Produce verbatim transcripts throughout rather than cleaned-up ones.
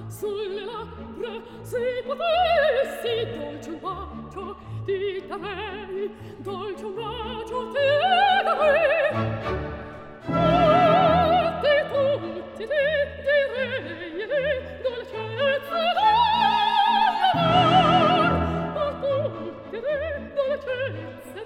sulle labbra, se potessi dolce un bacio ti darei, dolce un bacio ti darei. Tutti, tutti ti direi dolcezza dell'amor, a tutti di dolcezza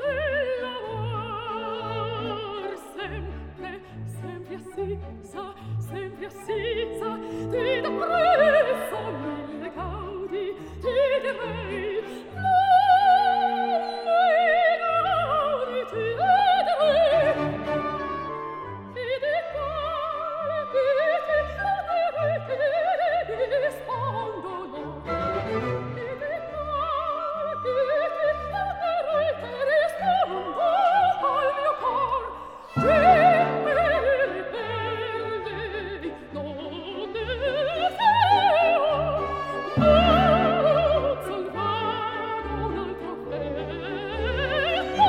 dell'amor, sempre, sempre assisa, sempre assisa, ti da presso mille gaudi, ti direi, mille gaudi ti darei. E di quale che ti rispondono, e di quale che ti rispondo al mio cor, ti ripelle, non deseo, non salvare un altro affetto.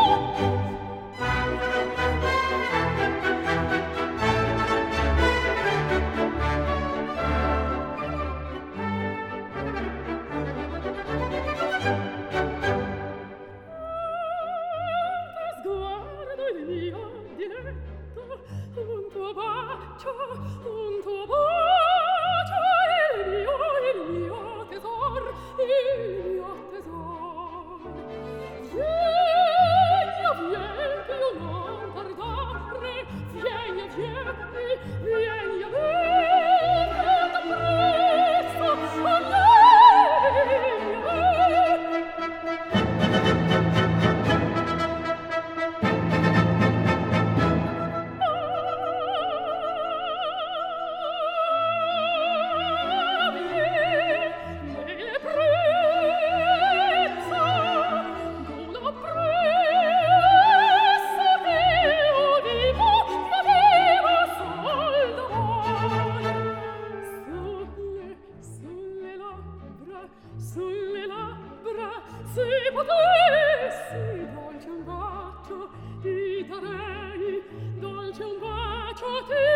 Sguardo il mio diletto, un tuo bacio, un tuo bacio, il mio, il mio tesor, il mio tesor. Vieni, vieni, più non tardare, vieni, vieni, vieni a me, tanto presto, a me, a me. Sulle labbra, se potessi, dolce un bacio ti darei, dolce un bacio ti